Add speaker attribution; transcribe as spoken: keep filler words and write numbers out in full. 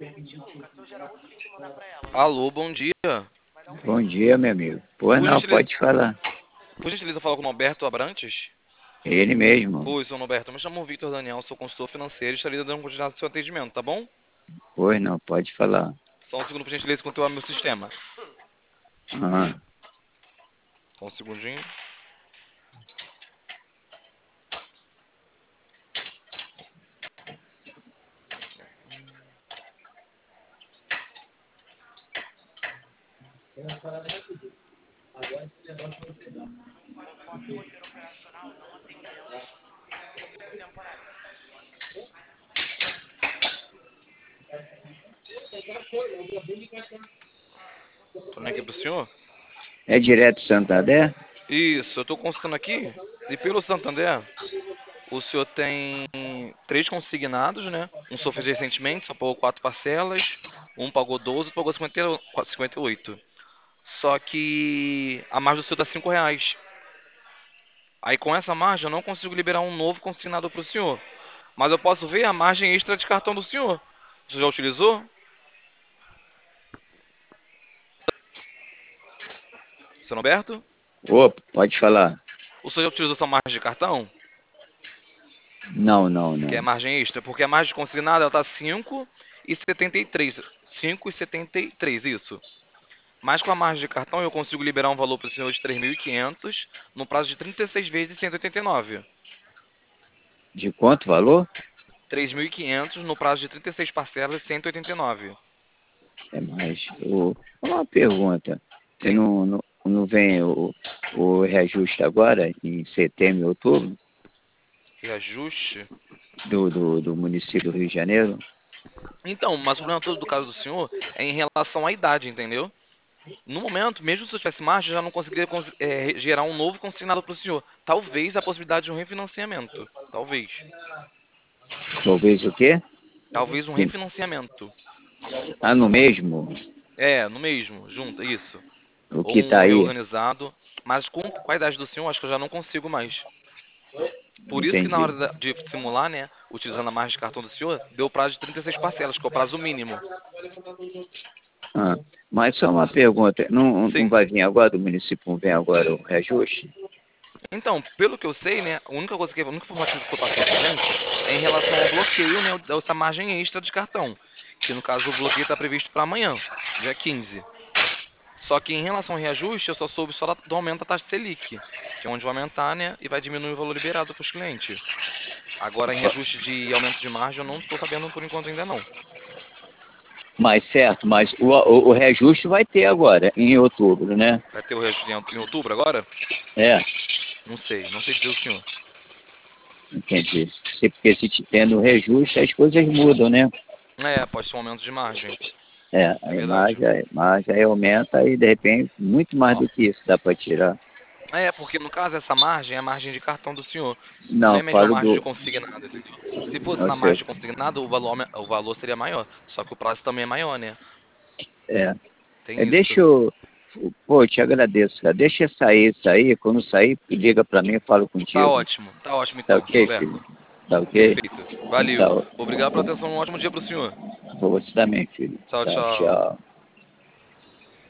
Speaker 1: Alô, bom dia.
Speaker 2: Bom dia, meu amigo. Pois
Speaker 1: Por
Speaker 2: não,
Speaker 1: gentileza,
Speaker 2: pode falar.
Speaker 1: por gentileza, fala com o Norberto Abrantes?
Speaker 2: Ele mesmo.
Speaker 1: Oi, sou o Norberto. Me chamo Victor Daniel, sou consultor financeiro e estaria dando continuidade ao seu atendimento, tá bom?
Speaker 2: Pois não, pode falar.
Speaker 1: Só um segundo, por gentileza, enquanto eu abro meu sistema.
Speaker 2: Ah,
Speaker 1: Só um segundinho. Falando aqui pro senhor?
Speaker 2: é direto Santander?
Speaker 1: Isso, eu estou consultando aqui. E pelo Santander, o senhor tem três consignados, né? Um só fez recentemente, só pagou quatro parcelas. Um pagou doze, outro pagou cinquenta e oito. cinquenta e oito. Só que a margem do senhor tá cinco reais. Aí com essa margem eu não consigo liberar um novo consignado para o senhor. Mas eu posso ver a margem extra de cartão do senhor. O senhor já utilizou? Seu Roberto?
Speaker 2: Opa, pode falar.
Speaker 1: O senhor já utilizou essa margem de cartão?
Speaker 2: Não, não,
Speaker 1: Que é a
Speaker 2: não.
Speaker 1: margem extra? Porque a margem consignada ela tá cinco e setenta e três. cinco e setenta e três, isso. Mas com a margem de cartão eu consigo liberar um valor para o senhor de três mil e quinhentos no prazo de trinta e seis vezes cento e oitenta e nove.
Speaker 2: De quanto valor?
Speaker 1: três mil e quinhentos no prazo de trinta e seis parcelas de cento e oitenta e nove.
Speaker 2: É mais. O... Uma pergunta. E
Speaker 1: Sim.
Speaker 2: não, não, não vem o, o reajuste agora, em setembro e outubro,
Speaker 1: Reajuste.
Speaker 2: do, do, do município do Rio de Janeiro?
Speaker 1: Então, mas o problema todo do caso do senhor é em relação à idade, entendeu? No momento, mesmo se eu tivesse margem, eu já não conseguiria cons- é, gerar um novo consignado para o senhor. Talvez a possibilidade de um refinanciamento. Talvez.
Speaker 2: Talvez o quê?
Speaker 1: Talvez um refinanciamento.
Speaker 2: Ah, no mesmo?
Speaker 1: É, no mesmo, junto, isso.
Speaker 2: O
Speaker 1: Ou
Speaker 2: que
Speaker 1: um
Speaker 2: tá aí?
Speaker 1: reorganizado. Mas com, com a idade do senhor, acho que eu já não consigo mais. Por isso que na
Speaker 2: Entendi.
Speaker 1: hora da- de simular, né, utilizando a margem de cartão do senhor, deu prazo de trinta e seis parcelas, que é o prazo mínimo.
Speaker 2: Ah, mas só uma pergunta. Não, não
Speaker 1: Sim.
Speaker 2: vai vir agora, do município não vem agora o reajuste?
Speaker 1: Então, pelo que eu sei, né, a única coisa que, a única informativo que foi passado pra gente é em relação ao bloqueio, né, dessa margem extra de cartão, que no caso o bloqueio está previsto para amanhã, dia quinze. Só que em relação ao reajuste, eu só soube só da- do aumento da taxa Selic, que é onde vai aumentar, né, e vai diminuir o valor liberado para os clientes. Agora, em reajuste de aumento de margem, eu não estou sabendo por enquanto ainda não.
Speaker 2: Mas certo, mas o, o, o reajuste vai ter agora, em outubro, né?
Speaker 1: Vai ter o reajuste em em outubro agora?
Speaker 2: É,
Speaker 1: Não sei, não sei dizer o senhor.
Speaker 2: entendi. Se- Porque se tendo reajuste, as coisas mudam, né?
Speaker 1: É, pode ser um aumento de margem,
Speaker 2: É,
Speaker 1: é
Speaker 2: a
Speaker 1: verdade.
Speaker 2: imagem, a imagem aí aumenta e de repente muito mais do que isso dá para tirar.
Speaker 1: É, porque no caso essa margem é a margem de cartão do senhor. Não
Speaker 2: Não,
Speaker 1: é mesmo a
Speaker 2: falo
Speaker 1: margem de
Speaker 2: do.
Speaker 1: consignado, entendeu? Se fosse
Speaker 2: Não
Speaker 1: na
Speaker 2: sei.
Speaker 1: margem de consignado, o valor, aume- o valor seria maior. Só que o prazo também é maior, né?
Speaker 2: É, é,
Speaker 1: Tem isso.
Speaker 2: deixa eu. Pô, eu te agradeço, cara. Deixa eu sair isso aí. Quando sair, liga para mim, eu falo
Speaker 1: Tá
Speaker 2: contigo.
Speaker 1: ótimo, tá ótimo
Speaker 2: Tá
Speaker 1: então, seu
Speaker 2: ok, filho?
Speaker 1: Roberto.
Speaker 2: Tá ok?
Speaker 1: Perfeito.
Speaker 2: Tá.
Speaker 1: Valeu. Obrigado pela atenção, um ótimo dia pro senhor.
Speaker 2: Pra você também, filho.
Speaker 1: Tchau,
Speaker 2: Tá,
Speaker 1: tchau.
Speaker 2: tchau.